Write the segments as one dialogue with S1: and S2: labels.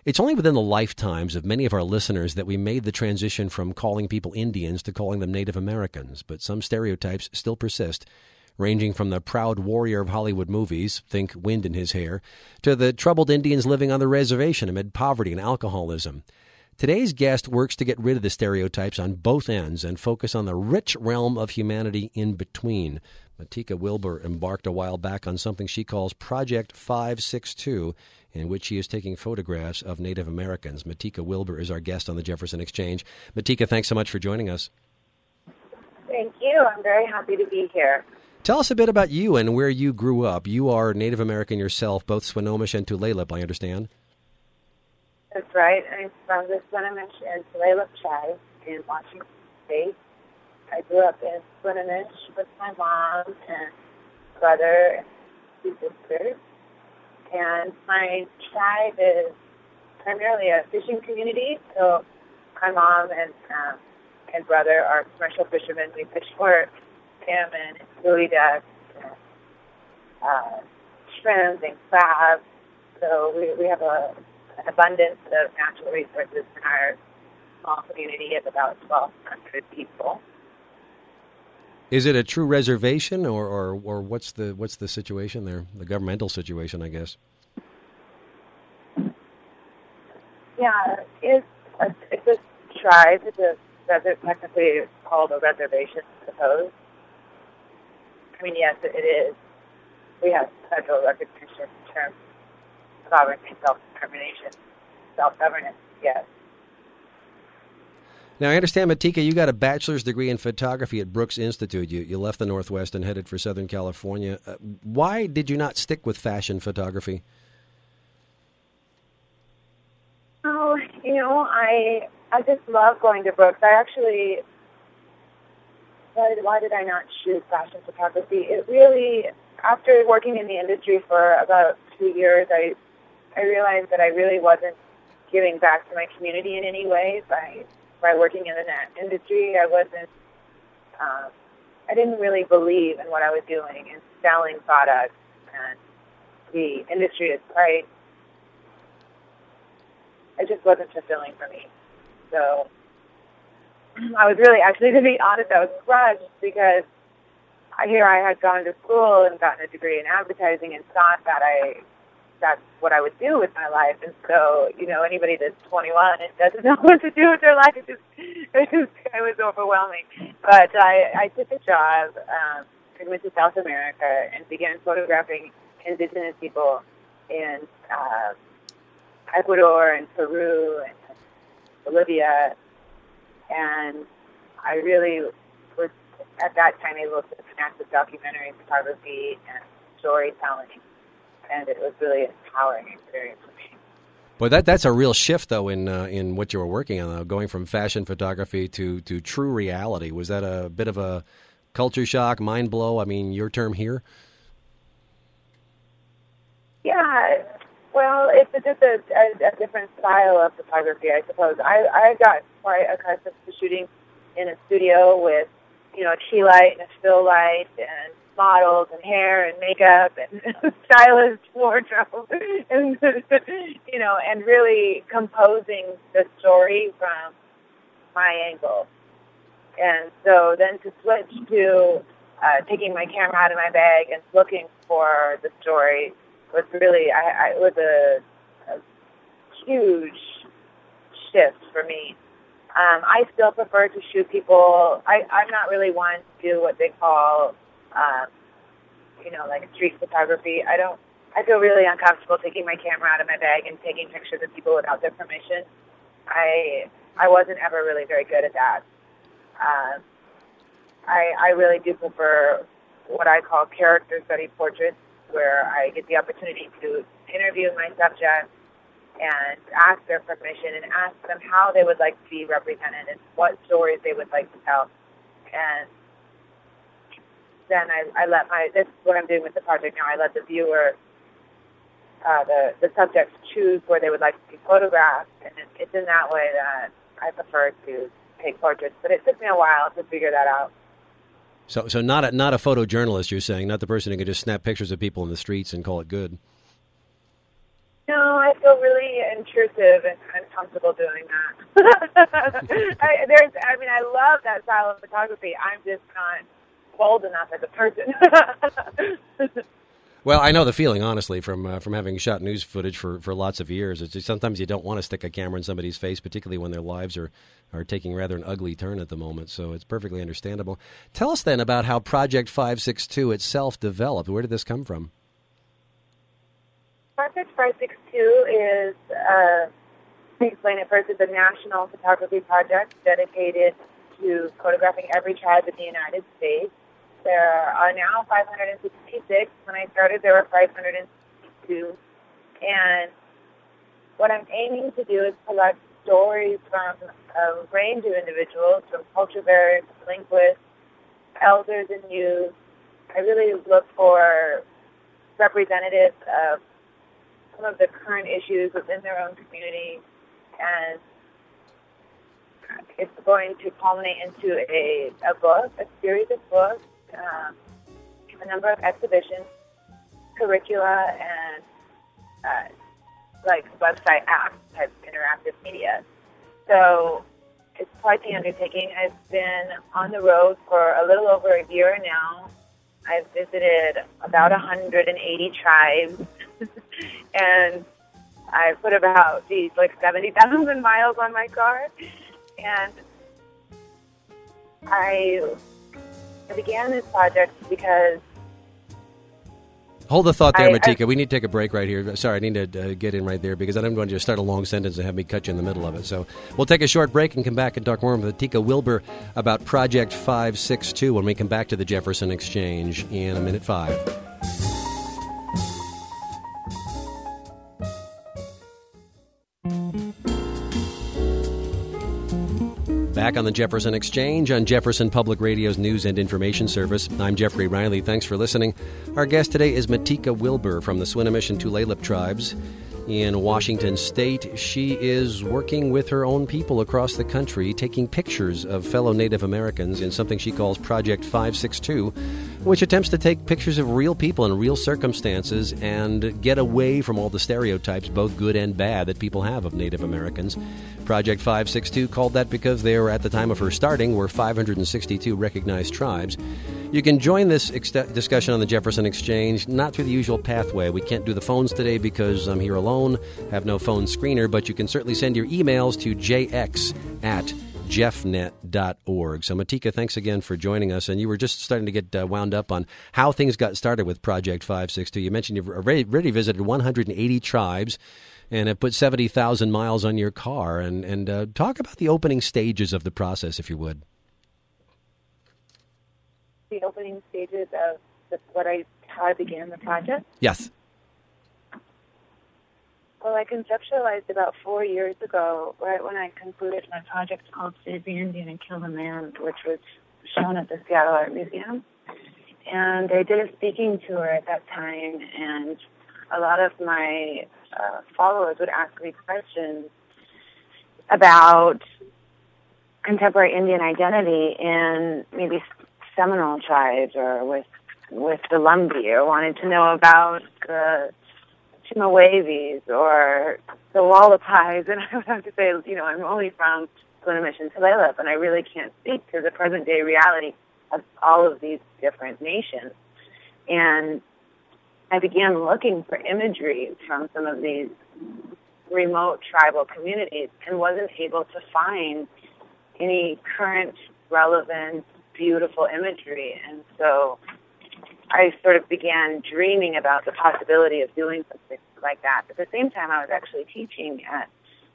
S1: It's only within the lifetimes of many of our listeners that we made the transition from calling people Indians to calling them Native Americans, but some stereotypes still persist, ranging from the proud warrior of Hollywood movies, think Wind in His Hair, to the troubled Indians living on the reservation amid poverty and alcoholism. Today's guest works to get rid of the stereotypes on both ends and focus on the rich realm of humanity in between. Matika Wilbur embarked a while back on something she calls Project 562, in which she is taking photographs of Native Americans. Matika Wilbur is our guest on the Jefferson Exchange. Matika, thanks so much for joining us.
S2: Thank you. I'm very happy to be here.
S1: Tell us a bit about you and where you grew up. You are Native American yourself, both Swinomish and Tulalip, I understand.
S2: That's right. I'm from the Swinomish and Tulalip tribe in Washington State. I grew up in Swinomish with my mom and brother and two sisters. And my tribe is primarily a fishing community. So my mom and brother are commercial fishermen. We fish for salmon and woolly ducks and shrimp and crabs. So we have an abundance of natural resources in our small community of about 1,200 people.
S1: Is it a true reservation, or what's the situation there? The governmental situation, I guess.
S2: Yeah, it's a tribe. Technically, it's called a reservation, I suppose. I mean, yes, it is. We have federal recognition in terms of sovereignty, self-determination, self-governance, yes.
S1: Now, I understand, Matika, you got a bachelor's degree in photography at Brooks Institute. You left the Northwest and headed for Southern California. Why did you not stick with fashion photography?
S2: Oh, I just love going to Brooks. Why did I not choose fashion photography? It really, after working in the industry for about 2 years, I realized that I really wasn't giving back to my community in any way by working in the industry. I didn't really believe in what I was doing and selling products, and the industry is it just wasn't fulfilling for me. So I was really, actually, to be honest, I was crushed because I had gone to school and gotten a degree in advertising and thought that that's what I would do with my life. And so, anybody that's 21 and doesn't know what to do with their life, it was overwhelming. But I took a job, I went to South America and began photographing indigenous people in Ecuador and Peru and Bolivia. And I really was, at that time, able to connect with documentary photography and storytelling. And it was really an empowering experience for me.
S1: Well, that's a real shift, though, in what you were working on, going from fashion photography to true reality. Was that a bit of a culture shock, mind blow? I mean, your term here?
S2: Yeah, well, it's just a different style of photography, I suppose. I got quite accustomed to shooting in a studio with, a key light and a still light and models and hair and makeup and stylist wardrobe and, and really composing the story from my angle. And so then to switch to taking my camera out of my bag and looking for the story was really, it was a huge shift for me. I still prefer to shoot people. I'm not really one to do what they call, like street photography. I feel really uncomfortable taking my camera out of my bag and taking pictures of people without their permission. I wasn't ever really very good at that. I really do prefer what I call character study portraits, where I get the opportunity to interview my subject and ask their permission and ask them how they would like to be represented and what stories they would like to tell. And then I let this is what I'm doing with the project now. I let the viewer, the subjects choose where they would like to be photographed, and it's in that way that I prefer to take portraits. But it took me a while to figure that out.
S1: So not a photojournalist, you're saying, not the person who can just snap pictures of people in the streets and call it good.
S2: No, I feel really intrusive and uncomfortable doing that. I love that style of photography. I'm just not bold enough as a person.
S1: Well, I know the feeling, honestly, from having shot news footage for lots of years. It's just, sometimes you don't want to stick a camera in somebody's face, particularly when their lives are taking rather an ugly turn at the moment. So it's perfectly understandable. Tell us then about how Project 562 itself developed. Where did this come from?
S2: Project 562 is, let me explain it first, it's a national photography project dedicated to photographing every tribe in the United States. There are now 566. When I started, there were 562. And what I'm aiming to do is collect stories from a range of individuals, from culture bearers, linguists, elders, and youth. I really look for representatives of some of the current issues within their own community, and it's going to culminate into a book, a series of books, a number of exhibitions, curricula, and like website apps type interactive media. So it's quite the undertaking. I've been on the road for a little over a year now. I've visited about 180 tribes, and I put about 70,000 miles on my car. And I began this project because...
S1: Hold the thought there, Matika. We need to take a break right here. Sorry, I need to get in right there because I don't want you to start a long sentence and have me cut you in the middle of it. So we'll take a short break and come back and talk more with Matika Wilbur about Project 562 when we come back to the Jefferson Exchange in a minute 5. Back on the Jefferson Exchange on Jefferson Public Radio's News and Information Service. I'm Jeffrey Riley. Thanks for listening. Our guest today is Matika Wilbur from the Swinomish and Tulalip tribes in Washington State. She is working with her own people across the country, taking pictures of fellow Native Americans in something she calls Project 562, which attempts to take pictures of real people in real circumstances and get away from all the stereotypes, both good and bad, that people have of Native Americans. Project 562 called that because there, at the time of her starting, were 562 recognized tribes. You can join this discussion on the Jefferson Exchange, not through the usual pathway. We can't do the phones today because I'm here alone, have no phone screener, but you can certainly send your emails to jx@jeffnet.org. So, Matika, thanks again for joining us. And you were just starting to get wound up on how things got started with Project 562. You mentioned you've already visited 180 tribes and have put 70,000 miles on your car. And talk about the opening stages of the process, if you would.
S2: The opening stages of how I began the project?
S1: Yes.
S2: Well, I conceptualized about 4 years ago, right when I concluded my project called Save the Indian and Kill the Man, which was shown at the Seattle Art Museum. And I did a speaking tour at that time, and a lot of my followers would ask me questions about contemporary Indian identity in maybe Seminole tribes or with the Lumbee, or wanted to know about the Chemehuevis or the Wallapies, and I would have to say, I'm only from Swinomish and Tulalip, and I really can't speak to the present-day reality of all of these different nations. And I began looking for imagery from some of these remote tribal communities and wasn't able to find any current, relevant, beautiful imagery. And so I sort of began dreaming about the possibility of doing something like that. At the same time, I was actually teaching at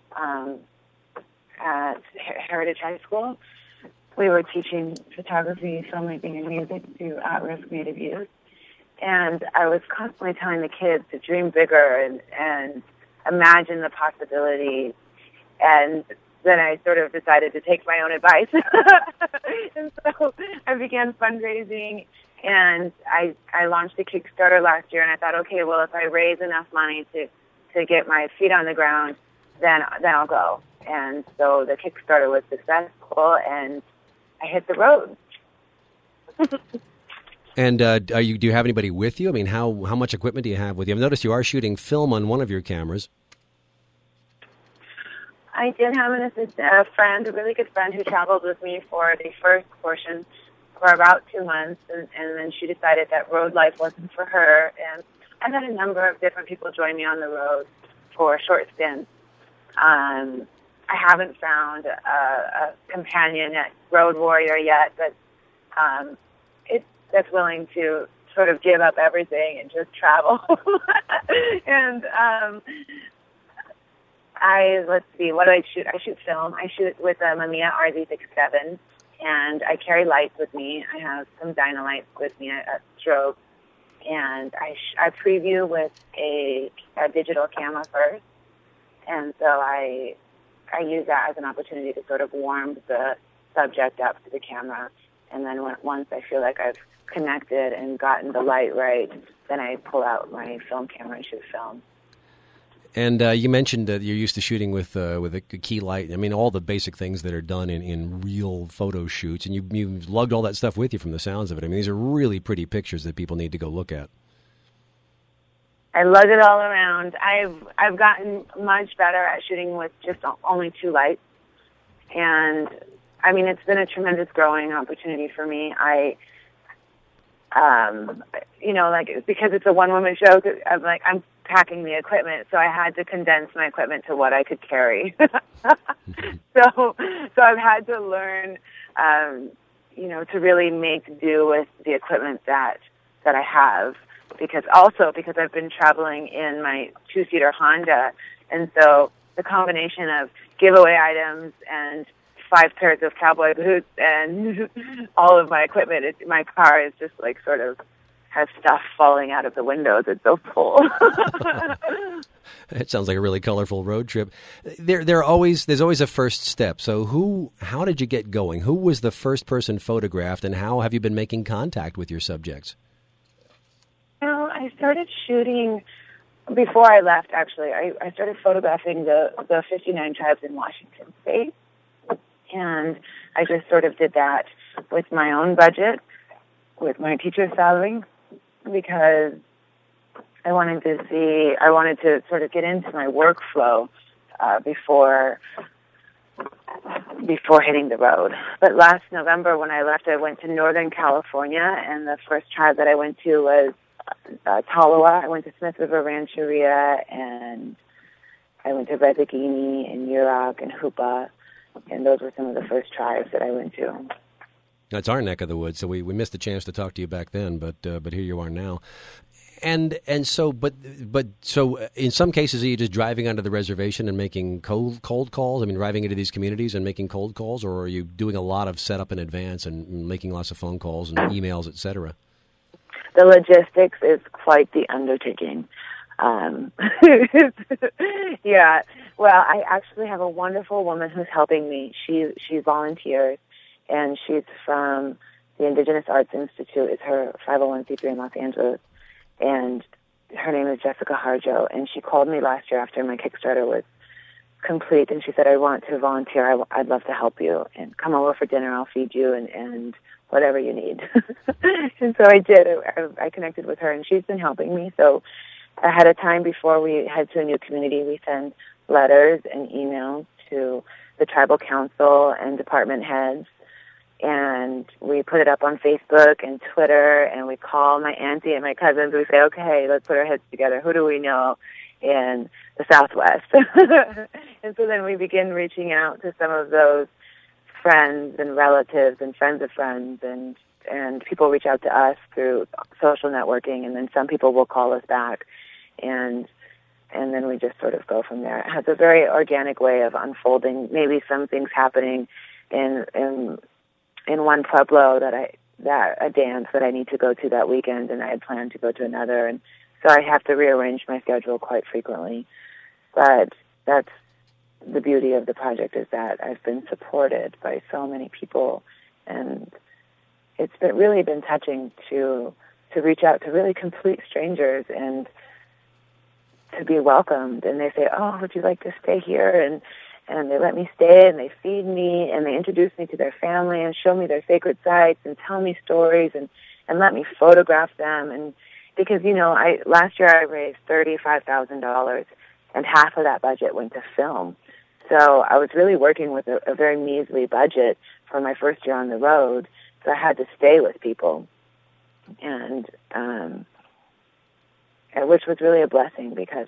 S2: Heritage High School. We were teaching photography, filmmaking, and music to at-risk Native youth. And I was constantly telling the kids to dream bigger and imagine the possibilities. And then I sort of decided to take my own advice. And so I began fundraising, and I launched a Kickstarter last year, and I thought, okay, well, if I raise enough money to get my feet on the ground, then I'll go. And so the Kickstarter was successful, and I hit the road.
S1: And do you have anybody with you? I mean, how much equipment do you have with you? I've noticed you are shooting film on one of your cameras.
S2: I did have a friend, a really good friend, who traveled with me for the first portion for about 2 months, and then she decided that road life wasn't for her. And I've had a number of different people join me on the road for short stints. I haven't found a companion at Road Warrior yet, but that's willing to sort of give up everything and just travel. And let's see, what do I shoot? I shoot film. I shoot with a Mamiya RZ67, and I carry lights with me. I have some Dynalights with me, a strobe, and I preview with a digital camera first, and so I use that as an opportunity to sort of warm the subject up to the camera, and then once I feel like I've connected and gotten the light right, then I pull out my film camera and shoot film.
S1: And you mentioned that you're used to shooting with a key light. I mean, all the basic things that are done in real photo shoots, and you've lugged all that stuff with you from the sounds of it. I mean, these are really pretty pictures that people need to go look at.
S2: I lug it all around. I've gotten much better at shooting with just only 2 lights, and I mean, it's been a tremendous growing opportunity for me. Because it's a one-woman show, I'm packing the equipment, so I had to condense my equipment to what I could carry. So I've had to learn, to really make do with the equipment that I have, because I've been traveling in my 2-seater Honda, and so the combination of giveaway items and 5 pairs of cowboy boots and all of my equipment, my car is just like sort of has stuff falling out of the windows. It's so full.
S1: It sounds like a really colorful road trip. There's always a first step. So how did you get going? Who was the first person photographed, and how have you been making contact with your subjects?
S2: Well, I started shooting before I left, actually. I started photographing the 59 tribes in Washington State, and I just sort of did that with my own budget, with my teacher's salary, because I wanted to sort of get into my workflow before hitting the road. But last November when I left, I went to Northern California, and the first tribe that I went to was Tolowa. I went to Smith River Rancheria, and I went to Rezagini and Yurok and Hoopa, and those were some of the first tribes that I went to.
S1: That's our neck of the woods, so we missed a chance to talk to you back then, but here you are now. And so in some cases, are you just driving onto the reservation and making cold calls? I mean, driving into these communities and making cold calls, or are you doing a lot of setup in advance and making lots of phone calls and emails, et cetera?
S2: The logistics is quite the undertaking. Yeah. Well, I actually have a wonderful woman who's helping me. She volunteers, and she's from the Indigenous Arts Institute. It's her 501c3 in Los Angeles, and her name is Jessica Harjo. And she called me last year after my Kickstarter was complete, and she said, "I want to volunteer. I'd love to help you, and come over for dinner. I'll feed you and whatever you need." And so I did. I connected with her, and she's been helping me. So ahead of time, before we head to a new community, we send letters and emails to the tribal council and department heads, and we put it up on Facebook and Twitter, and we call my auntie and my cousins. We say, "Okay, let's put our heads together. Who do we know in the Southwest?" And so then we begin reaching out to some of those friends and relatives and friends of friends, and people reach out to us through social networking, and then some people will call us back, and then we just sort of go from there. It has a very organic way of unfolding. Maybe some things happening in one pueblo that a dance that I need to go to that weekend, and I had planned to go to another, and so I have to rearrange my schedule quite frequently. But that's the beauty of the project, is that I've been supported by so many people, and it's really been touching to reach out to really complete strangers and to be welcomed. And they say, "Oh, would you like to stay here?" And they let me stay, and they feed me, and they introduce me to their family and show me their sacred sites and tell me stories. And and let me photograph them. And because, last year I raised $35,000, and half of that budget went to film. So I was really working with a very measly budget for my first year on the road. So I had to stay with people, and which was really a blessing, because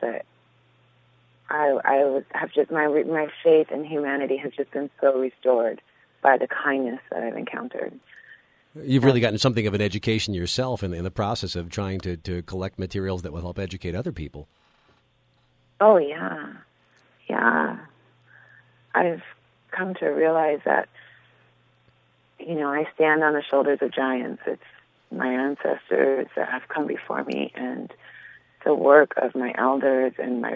S2: my faith in humanity has just been so restored by the kindness that I've encountered.
S1: You've really gotten something of an education yourself in the process of trying to collect materials that will help educate other people.
S2: Oh, yeah. Yeah. I've come to realize that, I stand on the shoulders of giants. It's my ancestors that have come before me, and the work of my elders and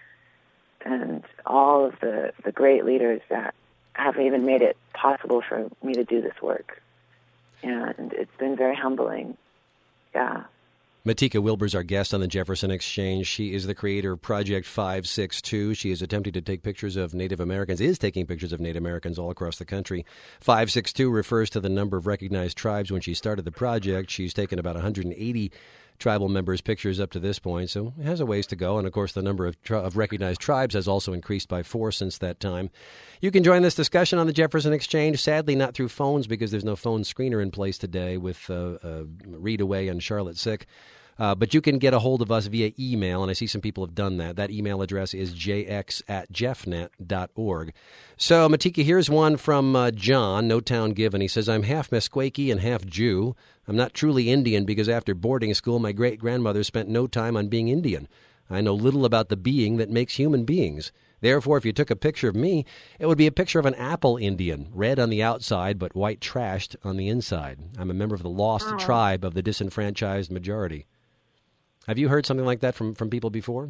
S2: all of the great leaders that have even made it possible for me to do this work. And it's been very humbling. Yeah.
S1: Matika Wilbur's our guest on the Jefferson Exchange. She is the creator of Project 562. She is attempting to take pictures of Native Americans, is taking pictures of Native Americans all across the country. 562 refers to the number of recognized tribes. When she started the project, she's taken about 180 tribal members' pictures up to this point, so it has a ways to go. And, of course, the number of recognized tribes has also increased by 4 since that time. You can join this discussion on the Jefferson Exchange, sadly not through phones because there's no phone screener in place today with Reed away and Charlotte sick. But you can get a hold of us via email, and I see some people have done that. That email address is jx@jeffnet.org. So, Matika, here's one from John, No Town Given. He says, I'm half Meskwaki and half Jew. I'm not truly Indian because after boarding school, my great-grandmother spent no time on being Indian. I know little about the being that makes human beings. Therefore, if you took a picture of me, it would be a picture of an apple Indian, red on the outside but white trashed on the inside. I'm a member of the lost tribe of the disenfranchised majority. Have you heard something like that from people before?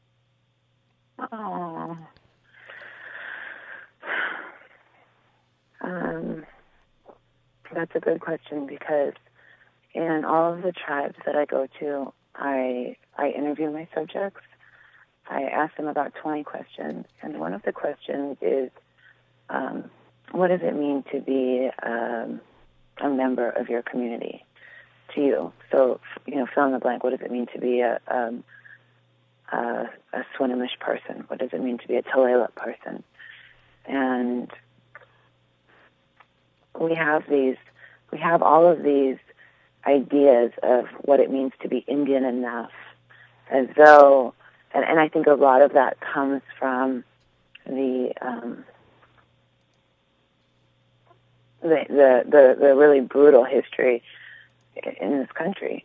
S2: Oh. That's a good question, because in all of the tribes that I go to, I interview my subjects. I ask them about 20 questions, and one of the questions is, what does it mean to be a member of your community? To you. So, fill in the blank. What does it mean to be a Swinomish person? What does it mean to be a Tulalip person? And we have all of these ideas of what it means to be Indian enough, as though, and I think a lot of that comes from the really brutal history in this country.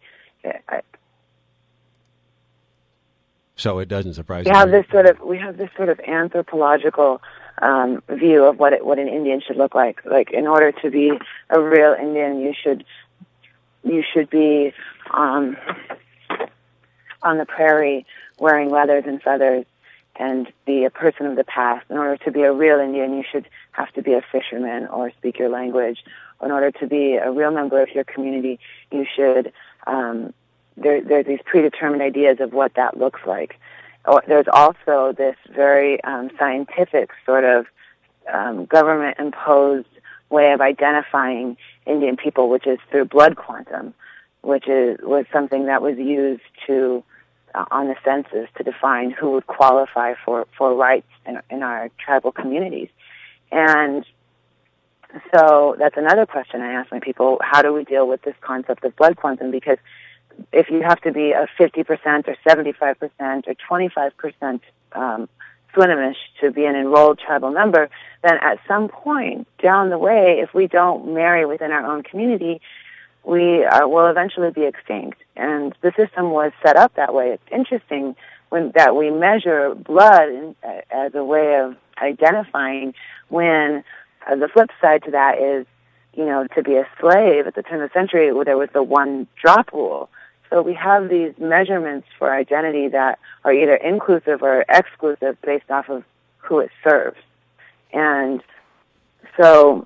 S1: So it doesn't surprise
S2: me. We have this sort of anthropological view of what an Indian should look like. Like, in order to be a real Indian, you should be on the prairie wearing leathers and feathers and be a person of the past. In order to be a real Indian, you should have to be a fisherman or speak your language. In order to be a real member of your community, you should, there's these predetermined ideas of what that looks like. There's also this very scientific sort of government-imposed way of identifying Indian people, which is through blood quantum, which was something that was used on the census to define who would qualify for rights in our tribal communities. And so that's another question I ask my people: how do we deal with this concept of blood quantum? Because if you have to be a 50% or 75% or 25% Swinomish to be an enrolled tribal member, then at some point down the way, if we don't marry within our own community, we will eventually be extinct. And the system was set up that way. It's interesting that we measure blood as a way of identifying, when the flip side to that is, to be a slave at the turn of the century, there was the one drop rule. So we have these measurements for identity that are either inclusive or exclusive based off of who it serves. And so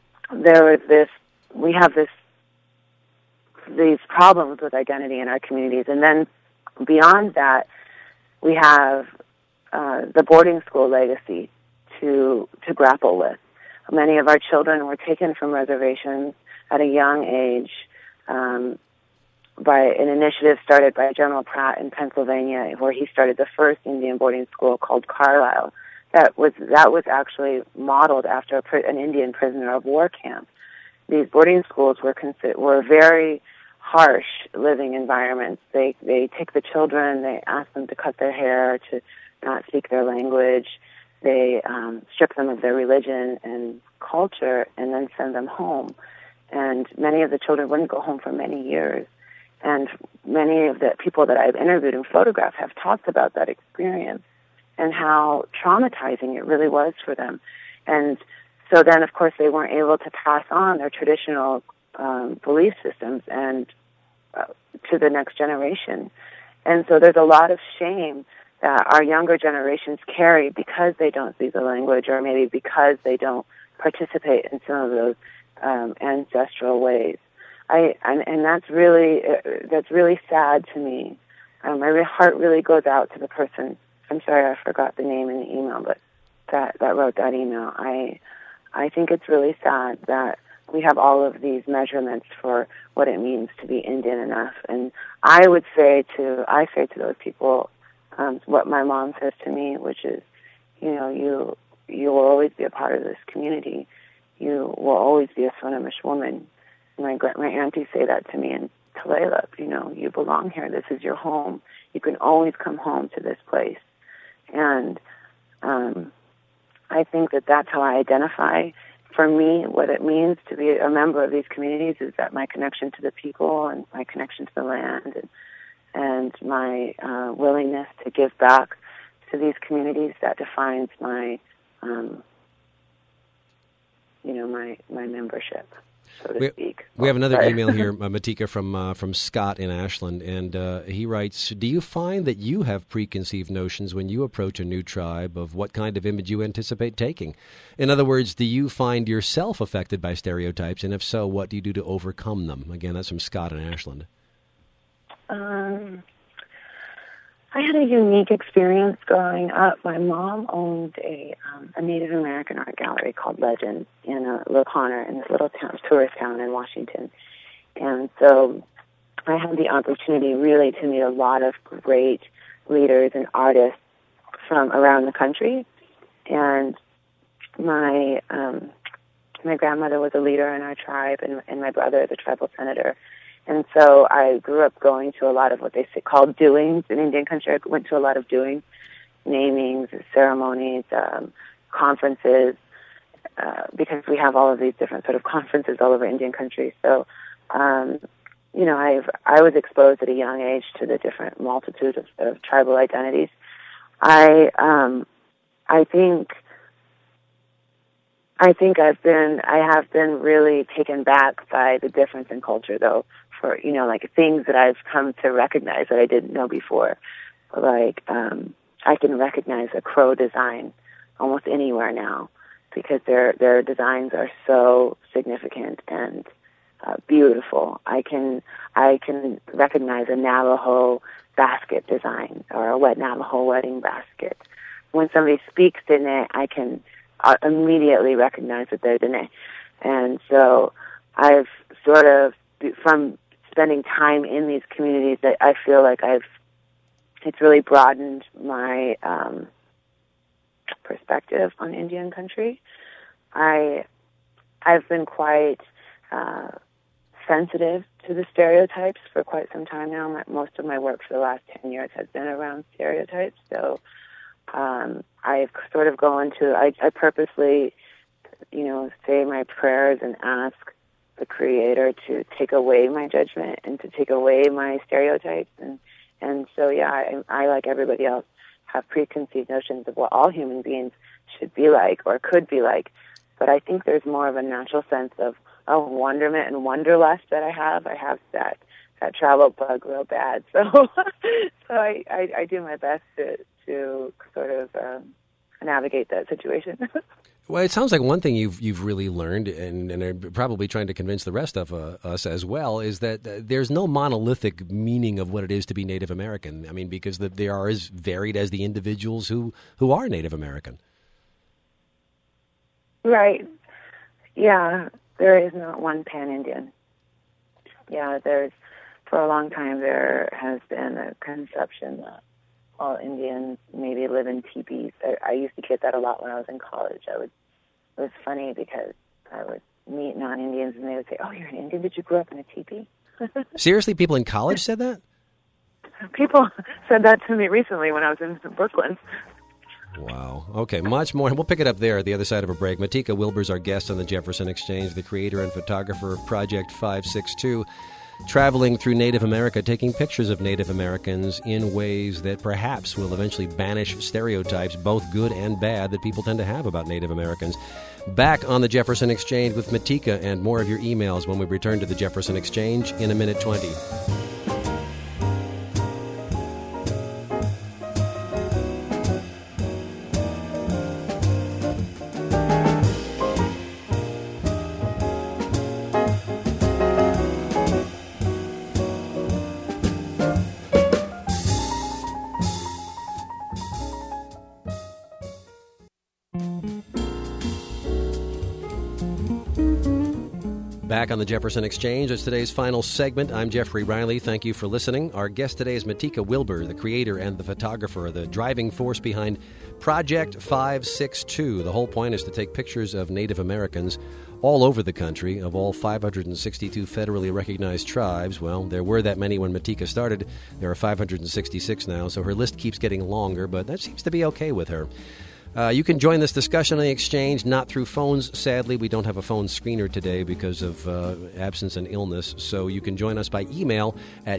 S2: we have these problems with identity in our communities. And then beyond that, we have the boarding school legacy to grapple with. Many of our children were taken from reservations at a young age, by an initiative started by General Pratt in Pennsylvania, where he started the first Indian boarding school called Carlisle. That was actually modeled after an Indian prisoner of war camp. These boarding schools were very harsh living environments. They take the children, they ask them to cut their hair, to not speak their language. They strip them of their religion and culture, and then send them home. And many of the children wouldn't go home for many years. And many of the people that I've interviewed and photographed have talked about that experience and how traumatizing it really was for them. And so then, of course, they weren't able to pass on their traditional belief systems and to the next generation. And so there's a lot of shame that our younger generations carry because they don't speak the language, or maybe because they don't participate in some of those ancestral ways. And that's really sad to me. My heart really goes out to the person. I'm sorry, I forgot the name in the email, but that wrote that email. I think it's really sad that we have all of these measurements for what it means to be Indian enough. And I say to those people what my mom says to me, which is, you will always be a part of this community. You will always be a Swinomish woman. My aunties say that to me in Tulalip. You belong here. This is your home. You can always come home to this place. And I think that's how I identify. For me, what it means to be a member of these communities is that my connection to the people and my connection to the land and my willingness to give back to these communities, that defines my my membership, so to speak.
S1: We have another email here, Matika, from Scott in Ashland, and he writes, do you find that you have preconceived notions when you approach a new tribe of what kind of image you anticipate taking? In other words, do you find yourself affected by stereotypes, and if so, what do you do to overcome them? Again, that's from Scott in Ashland.
S2: I had a unique experience growing up. My mom owned a Native American art gallery called Legend in La Conner, in this little tourist town in Washington. And so I had the opportunity really to meet a lot of great leaders and artists from around the country. And my grandmother was a leader in our tribe, and my brother is a tribal senator. And so I grew up going to a lot of what they called doings in Indian country. I went to a lot of doings, namings, ceremonies, conferences, because we have all of these different sort of conferences all over Indian country. So, I was exposed at a young age to the different multitude of tribal identities. I think I have been really taken back by the difference in culture, though, for, like things that I've come to recognize that I didn't know before. Like, I can recognize a crow design almost anywhere now because their designs are so significant and beautiful. I can recognize a Navajo basket design or a wet Navajo wedding basket. When somebody speaks Diné, I can immediately recognize that they're Diné. And so I've sort of, from spending time in these communities, I feel like it's really broadened my perspective on Indian country. I've been quite sensitive to the stereotypes for quite some time now. Most of my work for the last 10 years has been around stereotypes. So I've sort of I purposely, say my prayers and ask the Creator to take away my judgment and to take away my stereotypes. And so, I, like everybody else, have preconceived notions of what all human beings should be like or could be like. But I think there's more of a natural sense of wonderment and wanderlust that I have. I have that travel bug real bad. So I do my best to sort of navigate that situation.
S1: Well, it sounds like one thing you've really learned, and are probably trying to convince the rest of us as well, is that there's no monolithic meaning of what it is to be Native American. I mean, because they are as varied as the individuals who are Native American. Right.
S2: Yeah, there is not one Pan-Indian. Yeah, for a long time there has been a conception that all Indians maybe live in teepees. I used to get that a lot when I was in college. It was funny because I would meet non-Indians and they would say, "Oh, you're an Indian? Did you grow up in a teepee?"
S1: Seriously, people in college said that?
S2: People said that to me recently when I was in Brooklyn.
S1: Wow. Okay, much more. We'll pick it up there at the other side of a break. Matika Wilbur's our guest on the Jefferson Exchange, the creator and photographer of Project 562, traveling through Native America, taking pictures of Native Americans in ways that perhaps will eventually banish stereotypes, both good and bad, that people tend to have about Native Americans. Back on the Jefferson Exchange with Matika and more of your emails when we return to the Jefferson Exchange in a minute 20. Back on the Jefferson Exchange. It's today's final segment. I'm Jeffrey Riley. Thank you for listening. Our guest today is Matika Wilbur, the creator and the photographer, the driving force behind Project 562. The whole point is to take pictures of Native Americans all over the country, of all 562 federally recognized tribes. Well, there were that many when Matika started. There are 566 now, so her list keeps getting longer, but that seems to be okay with her. You can join this discussion on the Exchange, not through phones. Sadly, we don't have a phone screener today because of absence and illness. So you can join us by email at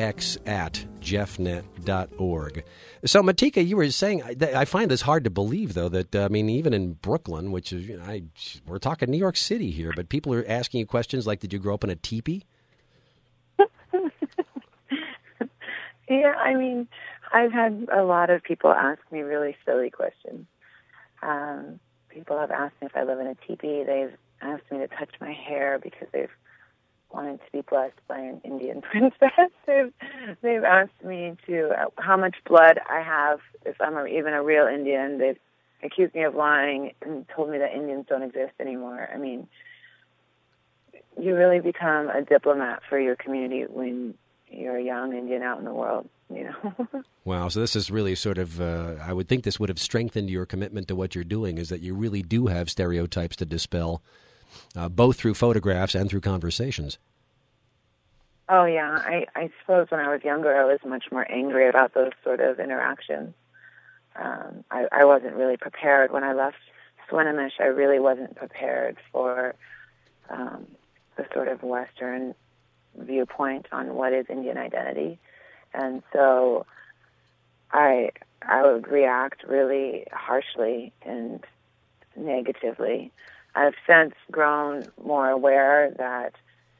S1: jx@jeffnet.org. So, Matika, you were saying, I find this hard to believe, though, that, even in Brooklyn, which is, we're talking New York City here, but people are asking you questions like, did you grow up in a teepee?
S2: Yeah, I've had a lot of people ask me really silly questions. People have asked me if I live in a teepee. They've asked me to touch my hair because they've wanted to be blessed by an Indian princess. They've asked me how much blood I have if I'm even a real Indian. They've accused me of lying and told me that Indians don't exist anymore. You really become a diplomat for your community when you're a young Indian out in the world.
S1: Wow, so this is really sort of, I would think this would have strengthened your commitment to what you're doing, is that you really do have stereotypes to dispel, both through photographs and through conversations.
S2: Oh, yeah. I suppose when I was younger, I was much more angry about those sort of interactions. I wasn't really prepared. When I left Swinomish, I really wasn't prepared for the sort of Western viewpoint on what is Indian identity. And so I would react really harshly and negatively. I've since grown more aware that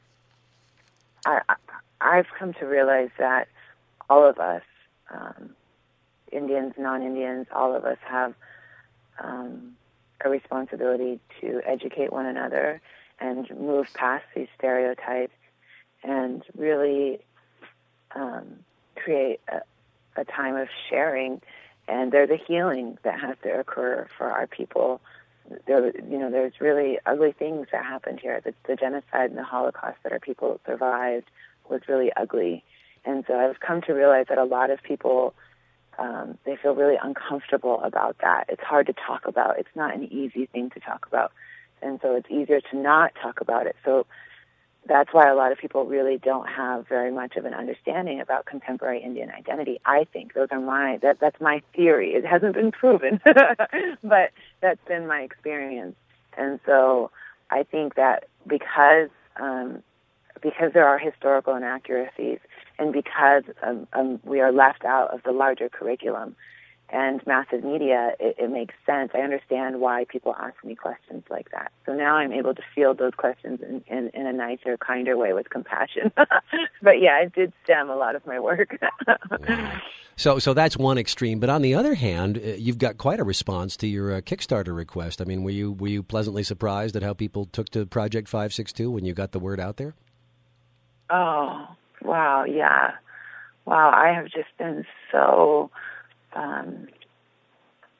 S2: I've come to realize that all of us, Indians, non-Indians, all of us have a responsibility to educate one another and move past these stereotypes and really create a time of sharing, and there's a healing that has to occur for our people. There's really ugly things that happened here. The genocide and the Holocaust that our people survived was really ugly, and so I've come to realize that a lot of people they feel really uncomfortable about that. It's hard to talk about. It's not an easy thing to talk about, and so it's easier to not talk about it. So that's why a lot of people really don't have very much of an understanding about contemporary Indian identity. I think that's my theory. It hasn't been proven, but that's been my experience. And so I think that because there are historical inaccuracies and because we are left out of the larger curriculum and massive media, it makes sense. I understand why people ask me questions like that. So now I'm able to field those questions in a nicer, kinder way with compassion. But yeah, it did stem a lot of my work.
S1: Wow. So that's one extreme. But on the other hand, you've got quite a response to your Kickstarter request. Were you pleasantly surprised at how people took to Project 562 when you got the word out there?
S2: Oh, wow, yeah. Wow, I have just been so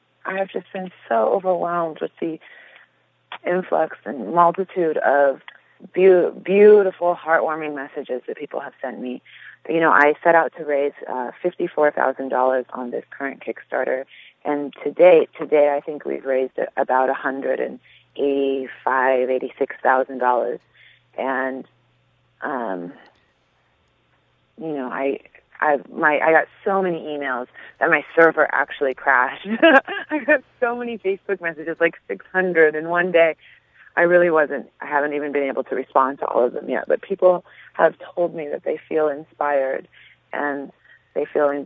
S2: overwhelmed with the influx and multitude of beautiful, heartwarming messages that people have sent me. You know, I set out to raise $54,000 on this current Kickstarter, and today I think we've raised about $86,000, and you know, I got so many emails that my server actually crashed. I got so many Facebook messages, like 600 in one day. I haven't even been able to respond to all of them yet, but people have told me that they feel inspired and they feel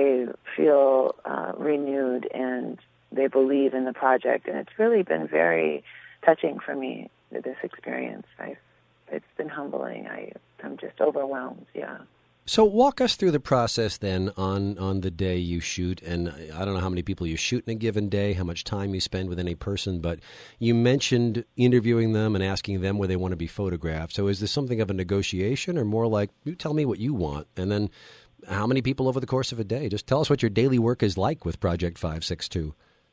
S2: renewed, and they believe in the project. And it's really been very touching for me, this experience. It's been humbling. I'm just overwhelmed. Yeah.
S1: So walk us through the process then on the day you shoot. And I don't know how many people you shoot in a given day, how much time you spend with any person, but you mentioned interviewing them and asking them where they want to be photographed. So is this something of a negotiation, or more like, you tell me what you want, and then how many people over the course of a day? Just tell us what your daily work is like with Project 562.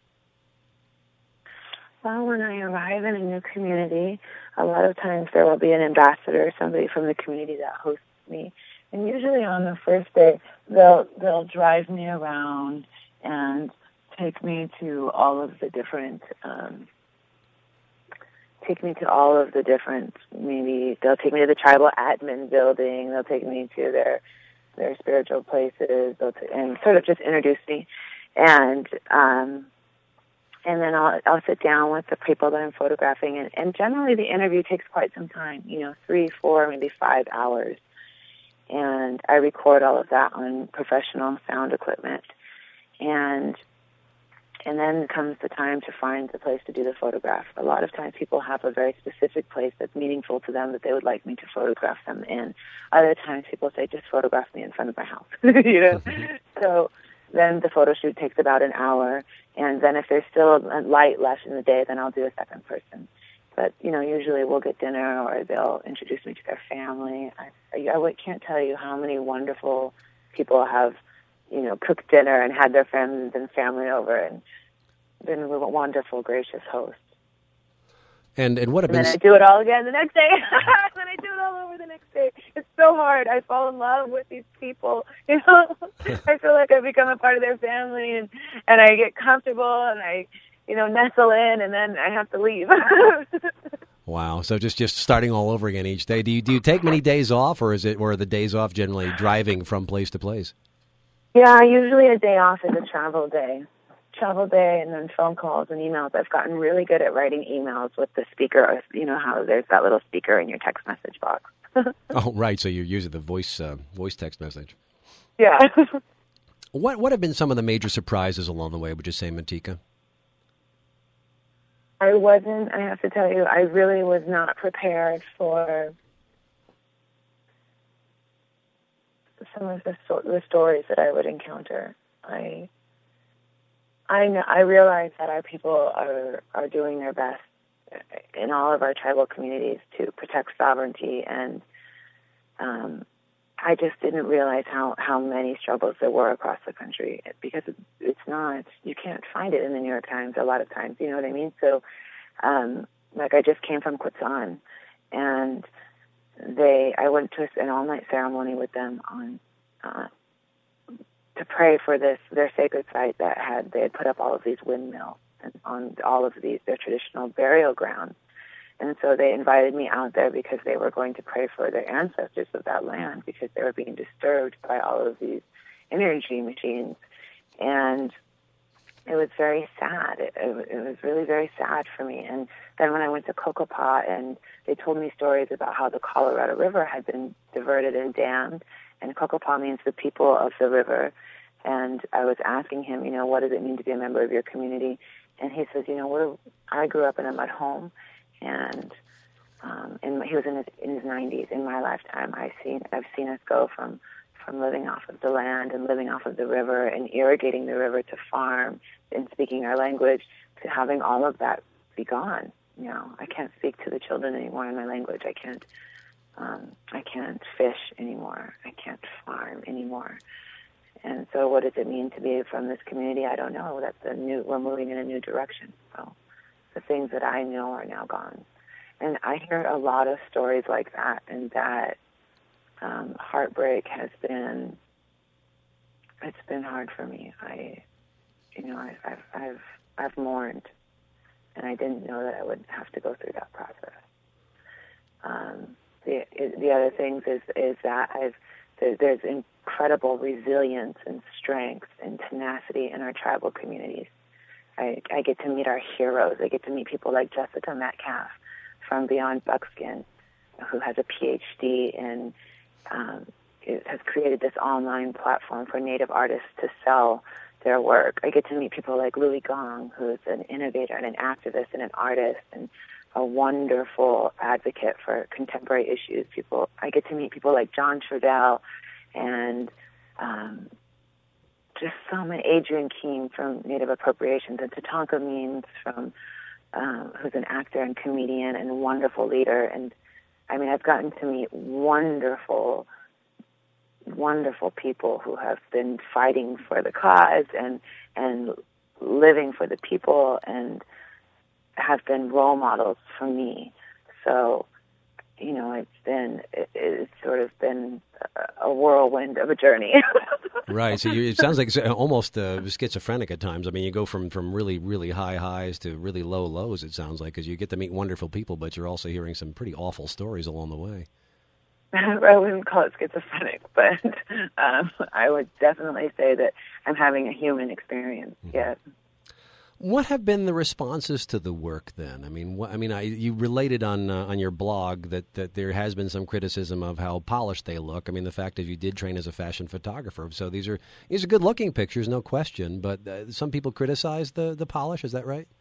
S2: Well, when I arrive in a new community, a lot of times there will be an ambassador, somebody from the community that hosts me. And usually on the first day, they'll drive me around and take me to all of the different, maybe they'll take me to the tribal admin building, they'll take me to their spiritual places, and sort of just introduce me. And then I'll sit down with the people that I'm photographing, and generally the interview takes quite some time, 3, 4, maybe 5 hours. And I record all of that on professional sound equipment. And then comes the time to find the place to do the photograph. A lot of times people have a very specific place that's meaningful to them that they would like me to photograph them in. Other times people say, just photograph me in front of my house, So then the photo shoot takes about an hour. And then if there's still a light left in the day, then I'll do a second person. But, usually we'll get dinner, or they'll introduce me to their family. I can't tell you how many wonderful people have, cooked dinner and had their friends and family over and been a wonderful, gracious hosts.
S1: And what have been...
S2: then I do it all again the next day. Then I do it all over the next day. It's so hard. I fall in love with these people. I feel like I become a part of their family, and I get comfortable, and I nestle in, and then I have to leave.
S1: Wow. So just starting all over again each day. Do you take many days off, or are the days off generally driving from place to place?
S2: Yeah, usually a day off is a travel day, and then phone calls and emails. I've gotten really good at writing emails with the speaker. How there's that little speaker in your text message box.
S1: Oh, right. So you're using the voice text message.
S2: Yeah.
S1: What have been some of the major surprises along the way, would you say, Mantika?
S2: I have to tell you, I really was not prepared for some of the stories that I would encounter. I realize that our people are doing their best in all of our tribal communities to protect sovereignty, and I just didn't realize how many struggles there were across the country, because it's not, you can't find it in the New York Times a lot of times, you know what I mean? So, I just came from Quetzal, and I went to an all-night ceremony with them to pray for their sacred site they had put up all of these windmills and on all of their traditional burial grounds. And so they invited me out there because they were going to pray for their ancestors of that land, because they were being disturbed by all of these energy machines. And it was very sad. It was really very sad for me. And then when I went to Cocopah, and they told me stories about how the Colorado River had been diverted and dammed, and Cocopah means the people of the river. And I was asking him, what does it mean to be a member of your community? And he says, I grew up in a mud home. And he was in his 90s. In my lifetime, I've seen us go from living off of the land and living off of the river and irrigating the river to farm and speaking our language, to having all of that be gone. I can't speak to the children anymore in my language. I can't fish anymore. I can't farm anymore. And so, what does it mean to be from this community? I don't know. We're moving in a new direction. So, the things that I know are now gone. And I hear a lot of stories like that, and that heartbreak has been, it's been hard for me. I've mourned, and I didn't know that I would have to go through that process. The other things is that there's incredible resilience and strength and tenacity in our tribal communities. I get to meet our heroes. I get to meet people like Jessica Metcalf from Beyond Buckskin, who has a PhD and has created this online platform for Native artists to sell their work. I get to meet people like Louis Gong, who's an innovator and an activist and an artist and a wonderful advocate for contemporary issues. I get to meet people like John Trudell and just so many, Adrian Keene from Native Appropriations, and Tatanka Means from who's an actor and comedian and a wonderful leader. And I mean, I've gotten to meet wonderful people who have been fighting for the cause and living for the people and have been role models for me. So, you know, it's sort of been a whirlwind of a journey.
S1: Right. So it sounds like it's almost schizophrenic at times. I mean, you go from really, really high highs to really low lows, it sounds like, because you get to meet wonderful people, but you're also hearing some pretty awful stories along the way.
S2: I wouldn't call it schizophrenic, but I would definitely say that I'm having a human experience, yes.
S1: What have been the responses to the work then? I mean, you related on your blog that there has been some criticism of how polished they look. I mean, the fact that you did train as a fashion photographer, so these are good looking pictures, no question. But some people criticize the polish. Is that right?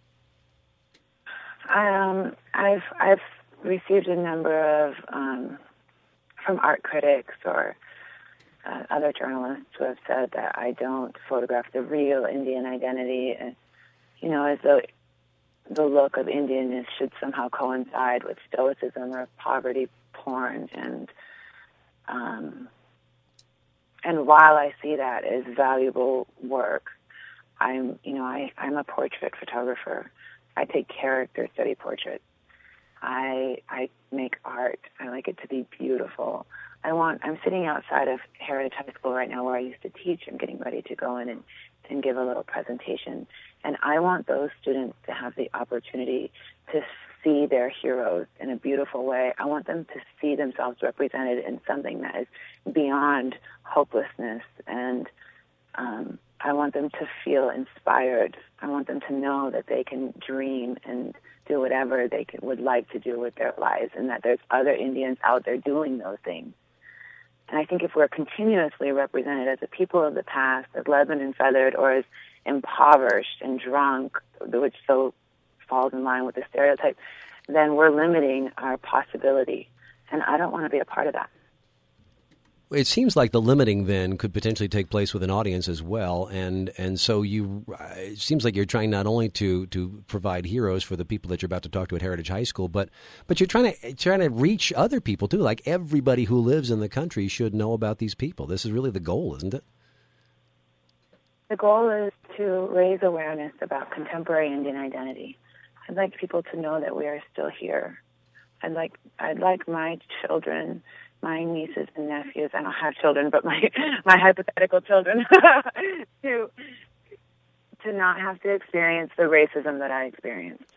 S2: I've received a number of from art critics or other journalists who have said that I don't photograph the real Indian identity, and, you know, as though the look of Indianness should somehow coincide with stoicism or poverty porn. And while I see that as valuable work, I'm a portrait photographer. I take character study portraits. I make art. I like it to be beautiful. I'm sitting outside of Heritage High School right now where I used to teach. I'm getting ready to go in and give a little presentation. And I want those students to have the opportunity to see their heroes in a beautiful way. I want them to see themselves represented in something that is beyond hopelessness. And I want them to feel inspired. I want them to know that they can dream and do whatever they would like to do with their lives, and that there's other Indians out there doing those things. And I think if we're continuously represented as a people of the past, as leathered and feathered, or as impoverished and drunk, which so falls in line with the stereotype, then we're limiting our possibility. And I don't want to be a part of that.
S1: It seems like the limiting then could potentially take place with an audience as well, and so it seems like you're trying not only to provide heroes for the people that you're about to talk to at Heritage High School, but you're trying to reach other people too. Like everybody who lives in the country should know about these people. This is really the goal, isn't it?
S2: The goal is to raise awareness about contemporary Indian identity. I'd like people to know that we are still here. I'd like my children, my nieces and nephews, I don't have children, but my hypothetical children, to not have to experience the racism that I experienced.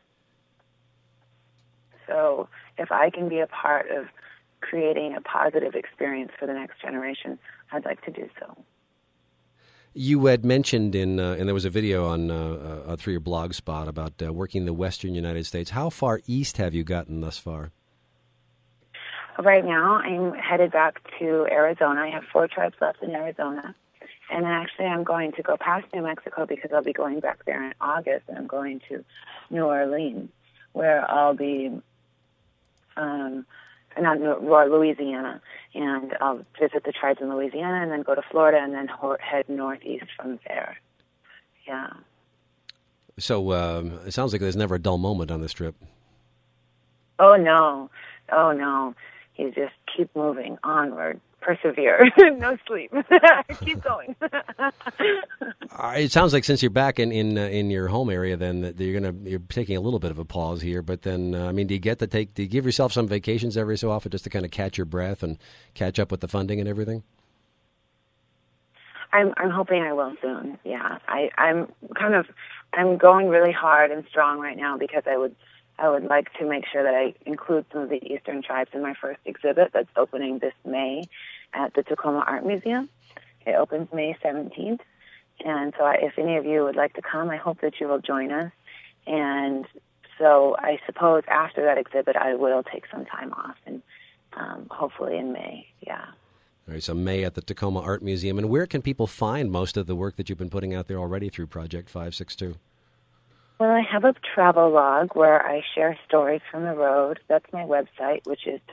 S2: So if I can be a part of creating a positive experience for the next generation, I'd like to do so.
S1: You had mentioned and there was a video on through your blog spot about working in the Western United States. How far east have you gotten thus far?
S2: Right now, I'm headed back to Arizona. I have 4 tribes left in Arizona. And actually, I'm going to go past New Mexico because I'll be going back there in August, and I'm going to New Orleans, where I'll be, Louisiana, and I'll visit the tribes in Louisiana and then go to Florida and then head northeast from there. Yeah.
S1: So it sounds like there's never a dull moment on this trip.
S2: Oh, no. You just keep moving onward, persevere. No sleep. Keep going.
S1: It sounds like since you're back in your home area, then that you're taking a little bit of a pause here. But then, do you do you give yourself some vacations every so often just to kind of catch your breath and catch up with the funding and everything?
S2: I'm hoping I will soon. Yeah, I'm going really hard and strong right now because I would like to make sure that I include some of the Eastern tribes in my first exhibit that's opening this May at the Tacoma Art Museum. It opens May 17th. And so if any of you would like to come, I hope that you will join us. And so I suppose after that exhibit, I will take some time off, and hopefully in May, yeah.
S1: All right, so May at the Tacoma Art Museum. And where can people find most of the work that you've been putting out there already through Project 562?
S2: Well, I have a travel log where I share stories from the road. That's my website, which is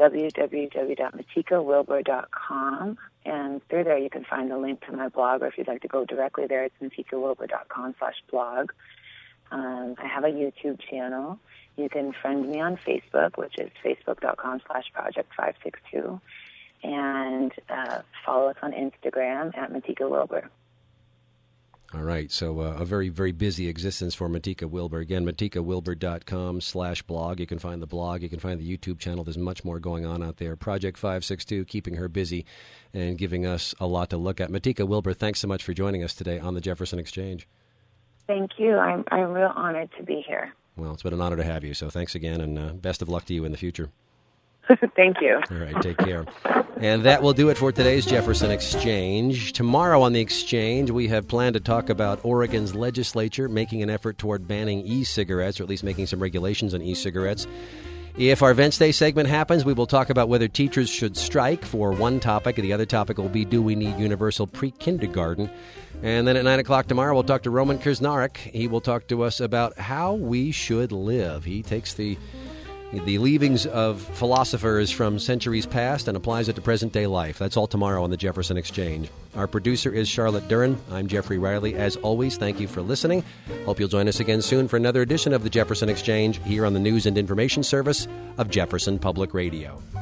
S2: www.matikawilbur.com. And through there, you can find the link to my blog, or if you'd like to go directly there, it's matikawilbur.com/blog. I have a YouTube channel. You can friend me on Facebook, which is facebook.com/project562. And follow us on Instagram at Matika Wilbur.
S1: All right, so a very, very busy existence for Matika Wilbur. Again, matikawilbur.com/blog. You can find the blog. You can find the YouTube channel. There's much more going on out there. Project 562, keeping her busy and giving us a lot to look at. Matika Wilbur, thanks so much for joining us today on the Jefferson Exchange.
S2: Thank you. I'm real honored to be here.
S1: Well, it's been an honor to have you, so thanks again, and best of luck to you in the future.
S2: Thank you.
S1: All right, take care. And that will do it for today's Jefferson Exchange. Tomorrow on the Exchange, we have planned to talk about Oregon's legislature making an effort toward banning e-cigarettes, or at least making some regulations on e-cigarettes. If our Events Day segment happens, we will talk about whether teachers should strike for one topic. The other topic will be, do we need universal pre-kindergarten? And then at 9 o'clock tomorrow, we'll talk to Roman Krznaric. He will talk to us about how we should live. He takes the leavings of philosophers from centuries past and applies it to present-day life. That's all tomorrow on the Jefferson Exchange. Our producer is Charlotte Duran. I'm Jeffrey Riley. As always, thank you for listening. Hope you'll join us again soon for another edition of the Jefferson Exchange here on the News and Information Service of Jefferson Public Radio.